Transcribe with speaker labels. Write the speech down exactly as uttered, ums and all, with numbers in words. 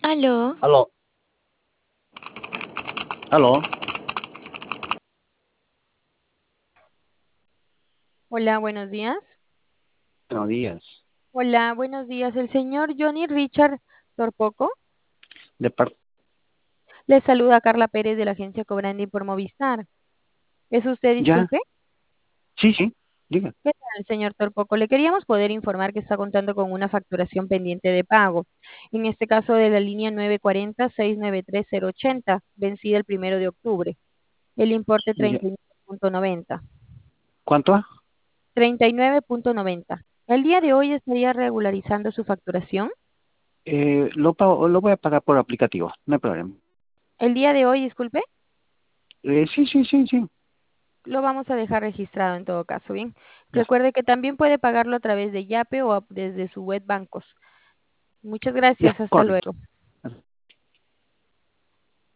Speaker 1: Aló,
Speaker 2: Aló, aló,
Speaker 3: Hola, buenos días.
Speaker 2: buenos días.
Speaker 3: Hola, buenos días. El señor Johnny Richard Torpoco
Speaker 2: De par-
Speaker 3: le saluda Carla Pérez de la agencia Cobrandi por Movistar. ¿Es usted,
Speaker 2: ¿Ya?
Speaker 3: disculpe?
Speaker 2: Sí, sí, diga.
Speaker 3: ¿Qué tal, señor Torpoco? Le queríamos poder informar que está contando con una facturación pendiente de pago. En este caso de la línea nueve cuatro cero seis nueve tres cero ochenta, vencida el primero de octubre. El importe
Speaker 2: Ya.
Speaker 3: treinta y nueve punto noventa.
Speaker 2: ¿Cuánto?
Speaker 3: treinta y nueve punto noventa. El día de hoy estaría regularizando su facturación.
Speaker 2: Eh, lo pago, lo voy a pagar por aplicativo, no hay problema.
Speaker 3: El día de hoy, disculpe.
Speaker 2: Eh, sí, sí, sí, sí.
Speaker 3: Lo vamos a dejar registrado en todo caso, ¿bien?
Speaker 2: Ya,
Speaker 3: Recuerde que también puede pagarlo a través de Yape o a- desde su web bancos. Muchas
Speaker 2: ya,
Speaker 3: gracias, hasta
Speaker 2: correcto.
Speaker 3: luego.